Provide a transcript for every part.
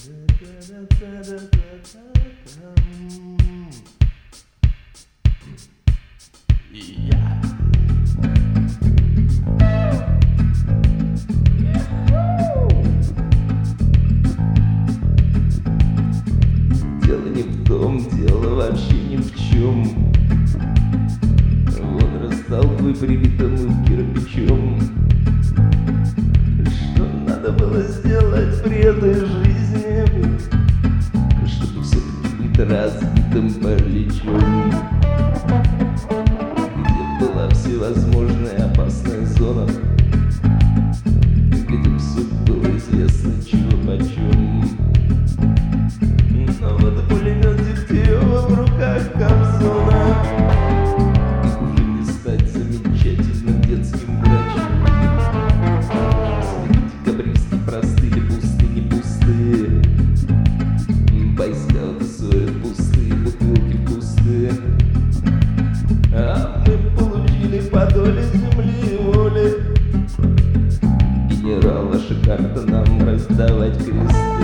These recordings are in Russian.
Дело не в том, дело вообще ни в чем. Он растолкуй прибитым кирпичом. Что надо было сделать при этой жизни, чтобы все-таки быть разбитым параличом? Где была всевозможная опасная зона, где все было известно чего почем. Но вот пулемет Дегтярева в руках Кобзона, и уже не стать замечательным детским врачом. Декабристы простые, пустые, не пустые. Бойскауты соют пустые, бутылки пустые. А мы получили по доле земли и воли генерала Шикарда нам раздавать кресты.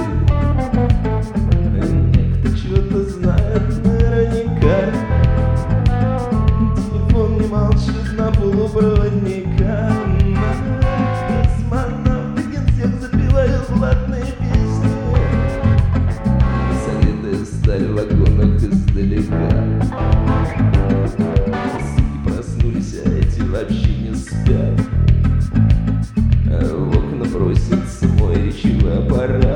Некто что-то знает наверняка, телефон не молчит на полупроводника. Космонавты генсек запевают златные песни, советая сталь в вагонах издалека. Суки проснулись, а эти вообще не спят. В окна просится мой речевой аппарат.